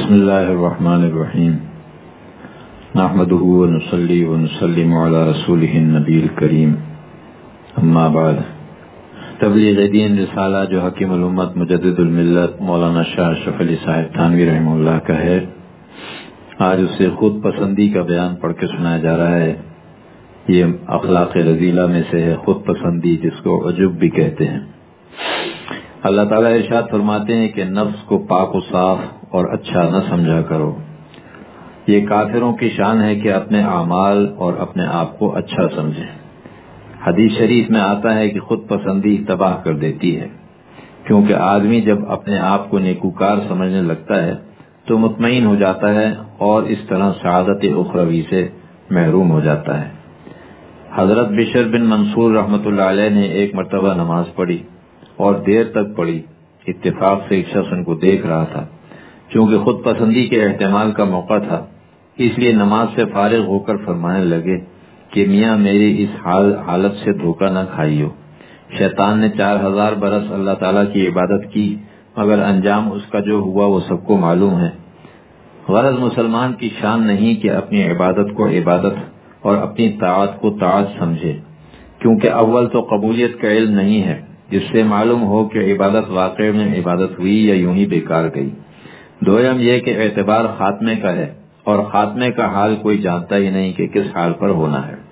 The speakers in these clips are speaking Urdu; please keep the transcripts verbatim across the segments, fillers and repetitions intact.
بسم اللہ الرحمن الرحیم نحمده ونصلی ونسلم علی رسولہ النبی الکریم اما بعد۔ تبلیغ دین رسالہ جو حکیم الامت مجدد الملت مولانا شاہ اشرف علی صاحب تھانوی رحمہ اللہ کا ہے، آج اس سے خود پسندی کا بیان پڑھ کے سنایا جا رہا ہے۔ یہ اخلاق رذیلہ میں سے ہے خود پسندی، جس کو عجب بھی کہتے ہیں۔ اللہ تعالیٰ ارشاد فرماتے ہیں کہ نفس کو پاک و صاف اور اچھا نہ سمجھا کرو۔ یہ کافروں کی شان ہے کہ اپنے اعمال اور اپنے آپ کو اچھا سمجھیں۔ حدیث شریف میں آتا ہے کہ خود پسندی تباہ کر دیتی ہے، کیونکہ آدمی جب اپنے آپ کو نیکوکار سمجھنے لگتا ہے تو مطمئن ہو جاتا ہے اور اس طرح سعادت اخروی سے محروم ہو جاتا ہے۔ حضرت بشر بن منصور رحمۃ اللہ علیہ نے ایک مرتبہ نماز پڑھی اور دیر تک پڑھی۔ اتفاق سے ایک شخص ان کو دیکھ رہا تھا۔ چونکہ خود پسندی کے احتمال کا موقع تھا، اس لیے نماز سے فارغ ہو کر فرمانے لگے کہ میاں میری اس حال حالت سے دھوکہ نہ کھائیو۔ شیطان نے چار ہزار برس اللہ تعالیٰ کی عبادت کی، مگر انجام اس کا جو ہوا وہ سب کو معلوم ہے۔ غرض مسلمان کی شان نہیں کہ اپنی عبادت کو عبادت اور اپنی طاعت کو طاعت سمجھے، کیونکہ اول تو قبولیت کا علم نہیں ہے جس سے معلوم ہو کہ عبادت واقع میں عبادت ہوئی یا یوں ہی بیکار گئی۔ دویم یہ کہ اعتبار خاتمے کا ہے، اور خاتمے کا حال کوئی جانتا ہی نہیں کہ کس حال پر ہونا ہے۔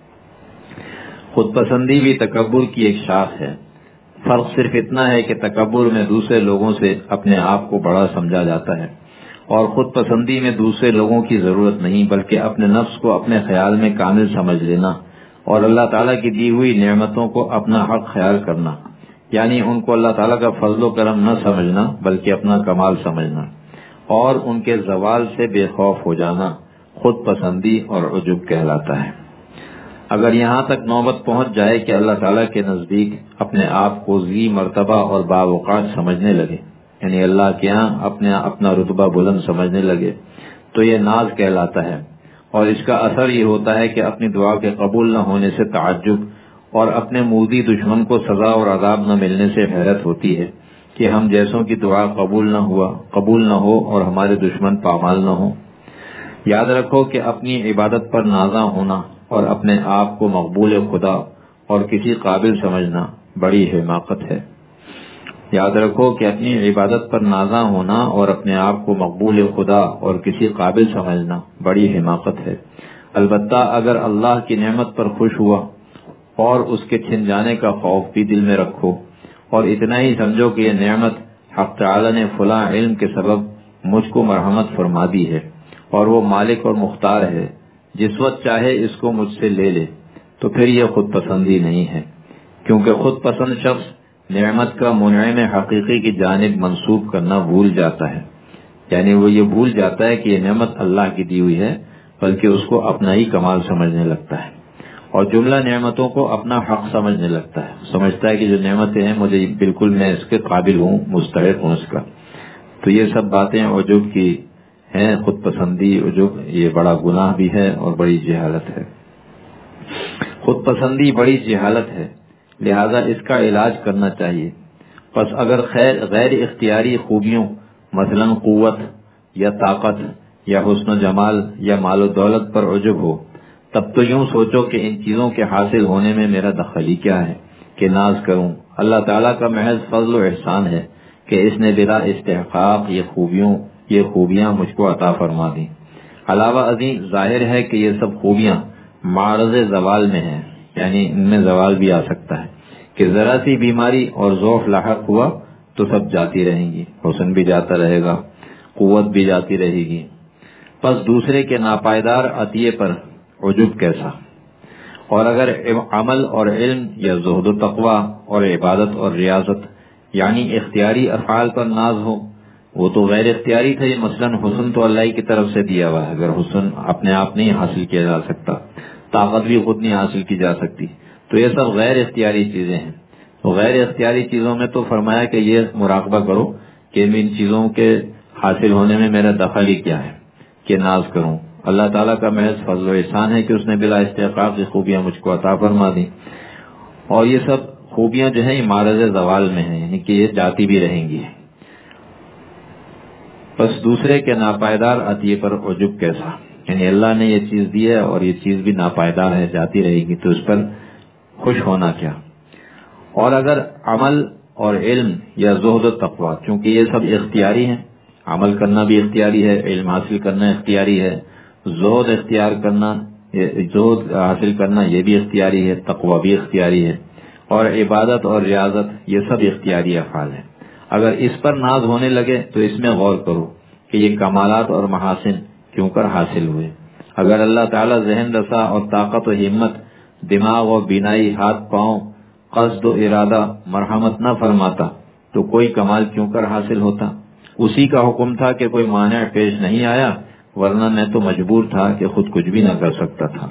خود پسندی بھی تکبر کی ایک شاخ ہے۔ فرق صرف اتنا ہے کہ تکبر میں دوسرے لوگوں سے اپنے آپ کو بڑا سمجھا جاتا ہے، اور خود پسندی میں دوسرے لوگوں کی ضرورت نہیں بلکہ اپنے نفس کو اپنے خیال میں کامل سمجھ لینا اور اللہ تعالیٰ کی دی ہوئی نعمتوں کو اپنا حق خیال کرنا، یعنی ان کو اللہ تعالیٰ کا فضل و کرم نہ سمجھنا بلکہ اپنا کمال سمجھنا، اور ان کے زوال سے بے خوف ہو جانا خود پسندی اور عجب کہلاتا ہے۔ اگر یہاں تک نوبت پہنچ جائے کہ اللہ تعالیٰ کے نزدیک اپنے آپ کو ذی مرتبہ اور باوقار سمجھنے لگے، یعنی اللہ کے ہاں اپنے اپنا رتبہ بلند سمجھنے لگے، تو یہ ناز کہلاتا ہے، اور اس کا اثر یہ ہوتا ہے کہ اپنی دعا کے قبول نہ ہونے سے تعجب اور اپنے مودی دشمن کو سزا اور عذاب نہ ملنے سے حیرت ہوتی ہے کہ ہم جیسوں کی دعا قبول نہ ہوا قبول نہ ہو اور ہمارے دشمن پامال نہ ہو۔ یاد رکھو کہ اپنی عبادت پر نازاں ہونا اور اپنے آپ کو مقبول خدا اور کسی قابل سمجھنا بڑی حماقت ہے۔ یاد رکھو کہ اپنی عبادت پر نازاں ہونا اور اپنے آپ کو مقبول خدا اور کسی قابل سمجھنا بڑی حماقت ہے۔ البتہ اگر اللہ کی نعمت پر خوش ہوا اور اس کے چھن جانے کا خوف بھی دل میں رکھو، اور اتنا ہی سمجھو کہ یہ نعمت حق تعالی نے فلاں علم کے سبب مجھ کو مرحمت فرما دی ہے، اور وہ مالک اور مختار ہے، جس وقت چاہے اس کو مجھ سے لے لے، تو پھر یہ خود پسندی نہیں ہے، کیونکہ خود پسند شخص نعمت کا منعم حقیقی کی جانب منسوب کرنا بھول جاتا ہے، یعنی وہ یہ بھول جاتا ہے کہ یہ نعمت اللہ کی دی ہوئی ہے، بلکہ اس کو اپنا ہی کمال سمجھنے لگتا ہے، اور جملہ نعمتوں کو اپنا حق سمجھنے لگتا ہے، سمجھتا ہے کہ جو نعمتیں ہیں مجھے بالکل میں اس کے قابل ہوں، مستحق ہوں اس کا۔ تو یہ سب باتیں عجب کی ہیں۔ خود پسندی عجب یہ بڑا گناہ بھی ہے اور بڑی جہالت ہے۔ خود پسندی بڑی جہالت ہے، لہذا اس کا علاج کرنا چاہیے۔ پس اگر خیر غیر اختیاری خوبیوں مثلا قوت یا طاقت یا حسن و جمال یا مال و دولت پر عجب ہو، تب تو یوں سوچو کہ ان چیزوں کے حاصل ہونے میں میرا دخل ہی کیا ہے کہ ناز کروں۔ اللہ تعالیٰ کا محض فضل و احسان ہے کہ اس نے بلا استحقاق یہ خوبیوں یہ خوبیاں مجھ کو عطا فرما دیں۔ علاوہ ازیں ظاہر ہے کہ یہ سب خوبیاں معرض زوال میں ہیں، یعنی ان میں زوال بھی آ سکتا ہے کہ ذرا سی بیماری اور ضعف لاحق ہوا تو سب جاتی رہیں گی، حسن بھی جاتا رہے گا، قوت بھی جاتی رہے گی۔ پس دوسرے کے ناپائیدار عطیے پر عجب کیسا؟ اور اگر عمل اور علم یا زہد و تقوی اور عبادت اور ریاضت یعنی اختیاری افعال پر ناز ہو، وہ تو غیر اختیاری تھا۔ یہ مثلاً حسن تو اللہ کی طرف سے دیا ہوا ہے، اگر حسن اپنے آپ نہیں حاصل کیا جا سکتا، طاقت بھی خود نہیں حاصل کی جا سکتی، تو یہ سب غیر اختیاری چیزیں ہیں۔ تو غیر اختیاری چیزوں میں تو فرمایا کہ یہ مراقبہ کرو کہ ان چیزوں کے حاصل ہونے میں میرا دخل ہی کیا ہے کہ ناز کروں۔ اللہ تعالیٰ کا محض فضل و احسان ہے کہ اس نے بلا استحقاق کی خوبیاں مجھ کو عطا فرما دی، اور یہ سب خوبیاں جو ہیں یہ معرض زوال میں ہیں، یعنی کہ یہ جاتی بھی رہیں گی۔ بس دوسرے کے ناپائیدار عطیے پر عجب کیسا، یعنی اللہ نے یہ چیز دی ہے اور یہ چیز بھی ناپائیدار ہے، جاتی رہے گی، تو اس پر خوش ہونا کیا۔ اور اگر عمل اور علم یا زہد و تقوی، چونکہ یہ سب اختیاری ہیں، عمل کرنا بھی اختیاری ہے، علم حاصل کرنا اختیاری ہے، زہد اختیار کرنا، زہد حاصل کرنا یہ بھی اختیاری ہے، تقوی بھی اختیاری ہے، اور عبادت اور ریاضت یہ سب اختیاری افعال ہیں۔ اگر اس پر ناز ہونے لگے تو اس میں غور کرو کہ یہ کمالات اور محاسن کیوں کر حاصل ہوئے۔ اگر اللہ تعالیٰ ذہن رسا اور طاقت و ہمت، دماغ و بینائی، ہاتھ پاؤں، قصد و ارادہ، مرحمت نہ فرماتا تو کوئی کمال کیوں کر حاصل ہوتا؟ اسی کا حکم تھا کہ کوئی مانع پیش نہیں آیا، ورنہ میں تو مجبور تھا کہ خود کچھ بھی نہ کر سکتا تھا۔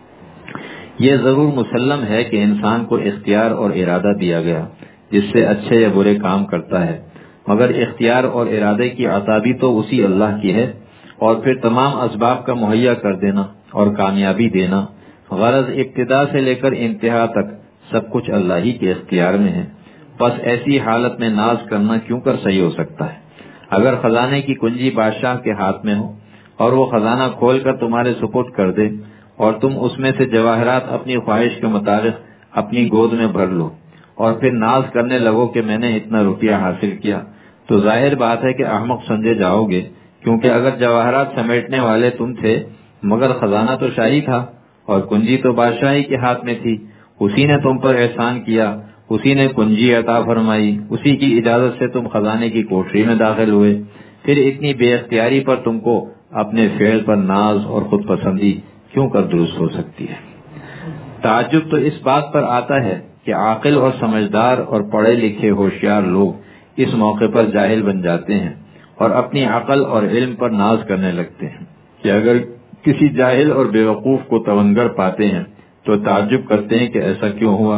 یہ ضرور مسلم ہے کہ انسان کو اختیار اور ارادہ دیا گیا جس سے اچھے یا برے کام کرتا ہے، مگر اختیار اور ارادے کی عطا بھی تو اسی اللہ کی ہے، اور پھر تمام اسباب کا مہیا کر دینا اور کامیابی دینا، غرض ابتدا سے لے کر انتہا تک سب کچھ اللہ ہی کے اختیار میں ہے۔ بس ایسی حالت میں ناز کرنا کیوں کر صحیح ہو سکتا ہے؟ اگر خزانے کی کنجی بادشاہ کے ہاتھ میں ہو اور وہ خزانہ کھول کر تمہارے سپرد کر دے اور تم اس میں سے جواہرات اپنی خواہش کے مطابق اپنی گود میں بھر لو اور پھر ناز کرنے لگو کہ میں نے اتنا روپیہ حاصل کیا، تو ظاہر بات ہے کہ احمق سمجھے جاؤ گے، کیونکہ اگر جواہرات سمیٹنے والے تم تھے مگر خزانہ تو شاہی تھا اور کنجی تو بادشاہی کے ہاتھ میں تھی، اسی نے تم پر احسان کیا، اسی نے کنجی عطا فرمائی، اسی کی اجازت سے تم خزانے کی کوٹری میں داخل ہوئے، پھر اتنی بے اختیاری پر تم کو اپنے فعل پر ناز اور خود پسندی کیوں کر درست ہو سکتی ہے؟ تعجب تو اس بات پر آتا ہے کہ عاقل اور سمجھدار اور پڑھے لکھے ہوشیار لوگ اس موقع پر جاہل بن جاتے ہیں اور اپنی عقل اور علم پر ناز کرنے لگتے ہیں کہ اگر کسی جاہل اور بیوقوف کو توانگر پاتے ہیں تو تعجب کرتے ہیں کہ ایسا کیوں ہوا۔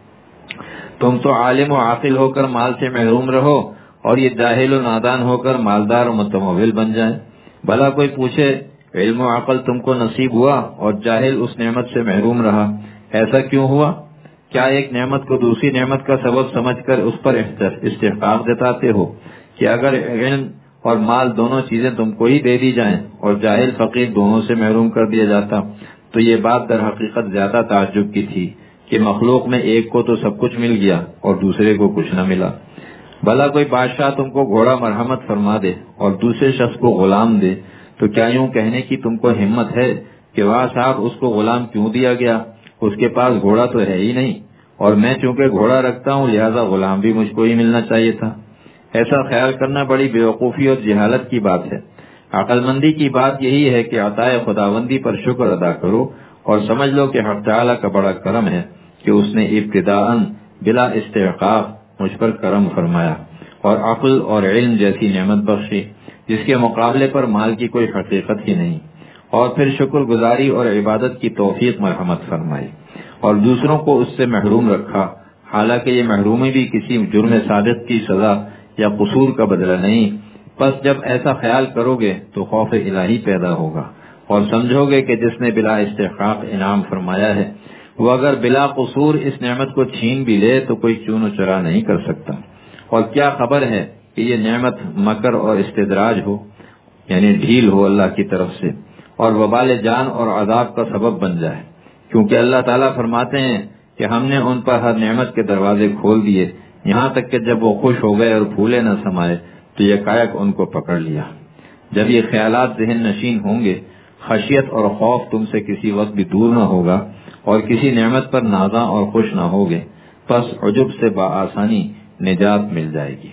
تم تو عالم و عاقل ہو کر مال سے محروم رہو اور یہ جاہل و نادان ہو کر مالدار و متمول بن جائیں۔ بھلا کوئی پوچھے علم و عقل تم کو نصیب ہوا اور جاہل اس نعمت سے محروم رہا، ایسا کیوں ہوا؟ کیا ایک نعمت کو دوسری نعمت کا سبب سمجھ کر اس پر استحقاق جتاتے ہو کہ اگر علم اور مال دونوں چیزیں تم کو ہی دے دی جائیں اور جاہل فقیر دونوں سے محروم کر دیا جاتا، تو یہ بات در حقیقت زیادہ تعجب کی تھی کہ مخلوق میں ایک کو تو سب کچھ مل گیا اور دوسرے کو کچھ نہ ملا۔ بھلا کوئی بادشاہ تم کو گھوڑا مرحمت فرما دے اور دوسرے شخص کو غلام دے تو کیا یوں کہنے کی تم کو ہمت ہے کہ واہ صاحب اس کو غلام کیوں دیا گیا، اس کے پاس گھوڑا تو ہے ہی نہیں، اور میں چونکہ گھوڑا رکھتا ہوں لہذا غلام بھی مجھ کو ہی ملنا چاہیے تھا؟ ایسا خیال کرنا بڑی بیوقوفی اور جہالت کی بات ہے۔ عقل مندی کی بات یہی ہے کہ عطائے خداوندی پر شکر ادا کرو اور سمجھ لو کہ حق تعالیٰ کا بڑا کرم ہے کہ اس نے ابتداءً بلا استحقاق مجھ پر کرم فرمایا اور عقل اور علم جیسی نعمت بخشی جس کے مقابلے پر مال کی کوئی حقیقت ہی نہیں، اور پھر شکر گزاری اور عبادت کی توفیق مرحمت فرمائی اور دوسروں کو اس سے محروم رکھا، حالانکہ یہ محرومی بھی کسی جرم صادق کی سزا یا قصور کا بدلہ نہیں۔ بس جب ایسا خیال کرو گے تو خوف الہی پیدا ہوگا اور سمجھو گے کہ جس نے بلا استحقاق انعام فرمایا ہے وہ اگر بلا قصور اس نعمت کو چھین بھی لے تو کوئی چون و چرا نہیں کر سکتا۔ اور کیا خبر ہے کہ یہ نعمت مکر اور استدراج ہو، یعنی ڈھیل ہو اللہ کی طرف سے، اور وبال جان اور عذاب کا سبب بن جائے، کیونکہ اللہ تعالیٰ فرماتے ہیں کہ ہم نے ان پر ہر نعمت کے دروازے کھول دیے یہاں تک کہ جب وہ خوش ہو گئے اور پھولے نہ سمائے تو یکایک ان کو پکڑ لیا۔ جب یہ خیالات ذہن نشین ہوں گے، خشیت اور خوف تم سے کسی وقت بھی دور نہ ہوگا اور کسی نعمت پر نازاں اور خوش نہ ہوگے، پس عجب سے بآسانی نجات مل جائے گی۔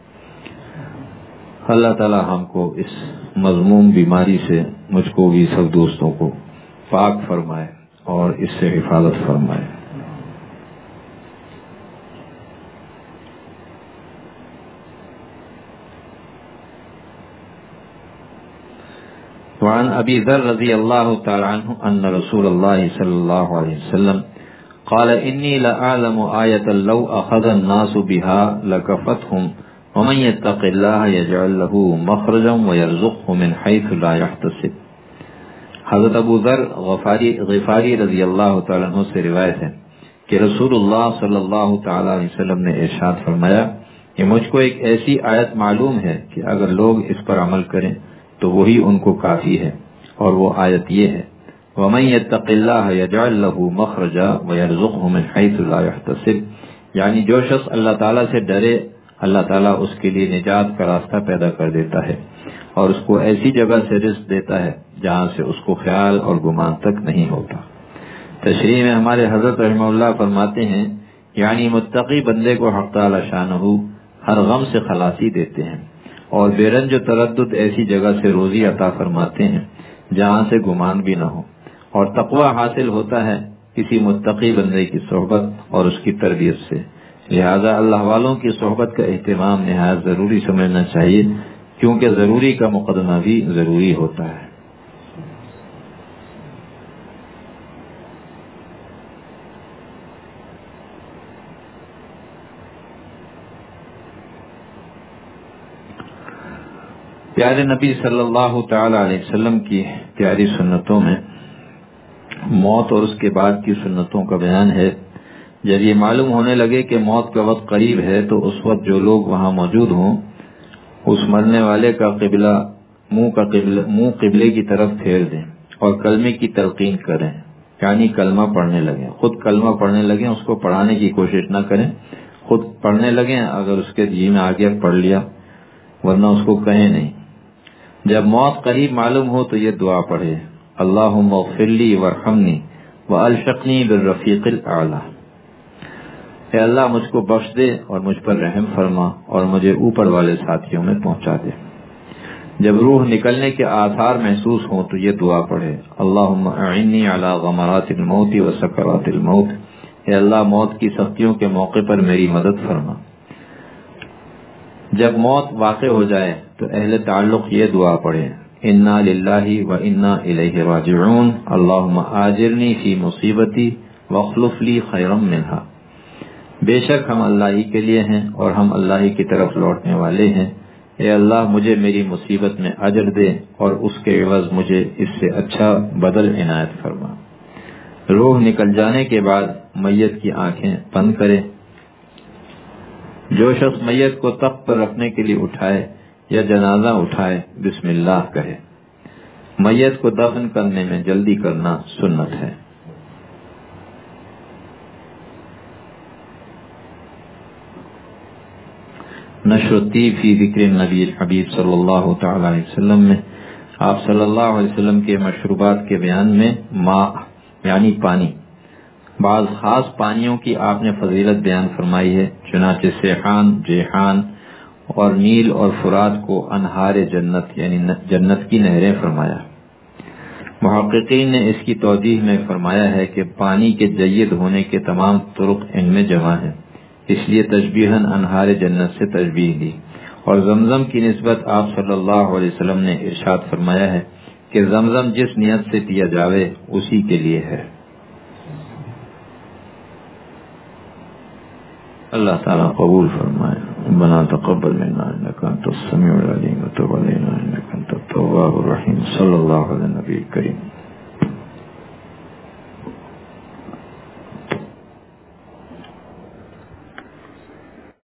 اللہ تعالی ہم کو اس مذموم بیماری سے مجھ کو بھی سب دوستوں کو پاک فرمائے اور اس سے حفاظت فرمائے۔ وعن ابی ذر رضی اللہ تعالی عنہ ان رسول اللہ صلی اللہ علیہ وسلم قال انی لأعلم آیة لو اخذ الناس بها لكفتهم ومن يتق الله يجعل له مخرجا ويرزقه من حيث لا يحتسب۔ حضرت ابو ذر غفاری غفاری رضی اللہ تعالی عنہ سے روایت ہے کہ رسول اللہ صلی اللہ تعالی علیہ وسلم نے ارشاد فرمایا کہ مجھ کو ایک ایسی آیت معلوم ہے کہ اگر لوگ اس پر عمل کریں تو وہی ان کو کافی ہے، اور وہ آیت یہ ہے وَمَن يَتَّقِ اللَّهَ يَجْعَل لَّهُ مَخْرَجًا وَيَرْزُقْهُ مِنْ حَيْثُ لَا يَحْتَسِبُ، یعنی جو شخص اللہ تعالیٰ سے ڈرے اللہ تعالیٰ اس کے لیے نجات کا راستہ پیدا کر دیتا ہے اور اس کو ایسی جگہ سے رزق دیتا ہے جہاں سے اس کو خیال اور گمان تک نہیں ہوتا۔ تشریح میں ہمارے حضرت رحمہ اللہ فرماتے ہیں یعنی متقی بندے کو حق تعالی شانہ ہر غم سے خلاصی دیتے ہیں اور بے رنج و تردد ایسی جگہ سے روزی عطا فرماتے ہیں جہاں سے گمان بھی نہ ہو، اور تقوی حاصل ہوتا ہے کسی متقی بندے کی صحبت اور اس کی تربیت سے۔ لہذا اللہ والوں کی صحبت کا اہتمام نہایت ضروری سمجھنا چاہیے، کیونکہ ضروری کا مقدمہ بھی ضروری ہوتا ہے۔ پیارے نبی صلی اللہ تعالی علیہ وسلم کی پیاری سنتوں میں موت اور اس کے بعد کی سنتوں کا بیان ہے۔ جب یہ معلوم ہونے لگے کہ موت کا وقت قریب ہے تو اس وقت جو لوگ وہاں موجود ہوں اس مرنے والے کا قبلہ منہ کا قبلہ منہ قبلے کی طرف پھیر دیں اور کلمے کی تلقین کریں، یعنی کلمہ پڑھنے لگیں، خود کلمہ پڑھنے لگیں، اس کو پڑھانے کی کوشش نہ کریں، خود پڑھنے لگیں، اگر اس کے جی میں آ گیا پڑھ لیا، ورنہ اس کو کہیں نہیں۔ جب موت قریب معلوم ہو تو یہ دعا پڑھے اللہم اغفر لی وارحمنی والحقنی بالرفیق الاعلی، اے اللہ مجھ کو بخش دے اور مجھ پر رحم فرما اور مجھے اوپر والے ساتھیوں میں پہنچا دے۔ جب روح نکلنے کے آثار محسوس ہوں تو یہ دعا پڑھے اللہم اعنی علی غمرات الموت وسکرات الموت، اے اللہ موت کی سختیوں کے موقع پر میری مدد فرما۔ جب موت واقع ہو جائے تو اہل تعلق یہ دعا پڑھے انا للہ و انا الیہ راجعون اللہم آجرنی فی مصیبتی واخلف لی خیرا منہا، بے شک ہم اللہ ہی کے لیے ہیں اور ہم اللہ ہی کی طرف لوٹنے والے ہیں، اے اللہ مجھے میری مصیبت میں اجر دے اور اس کے عوض مجھے اس سے اچھا بدل عنایت فرما۔ روح نکل جانے کے بعد میت کی آنکھیں بند کرے۔ جو شخص میت کو تخت پر رکھنے کے لیے اٹھائے یا جنازہ اٹھائے بسم اللہ کہے۔ میت کو دفن کرنے میں جلدی کرنا سنت ہے۔ نشر الطیب فی ذکر النبی الحبیب صلی اللہ تعالی علیہ وسلم میں آپ صلی اللہ علیہ وسلم کے مشروبات کے بیان میں ماء یعنی پانی، بعض خاص پانیوں کی آپ نے فضیلت بیان فرمائی ہے، چنانچہ سیحان، جیحان اور نیل اور فرات کو انہار جنت یعنی جنت کی نہریں فرمایا۔ محققین نے اس کی توضیح میں فرمایا ہے کہ پانی کے جید ہونے کے تمام طرق ان میں جمع ہیں، اس لیے تشبیہاً انہار جنت سے تشبیہ دی، اور زمزم کی نسبت آپ صلی اللہ علیہ وسلم نے ارشاد فرمایا ہے کہ زمزم جس نیت سے پیا جاوے اسی کے لیے ہے۔ اللہ تعالیٰ قبول فرمائے۔ ربنا تقبل منا انك انت السميع العليم وتب علينا انك انت التواب الرحيم صلی اللہ علیہ نبی کریم۔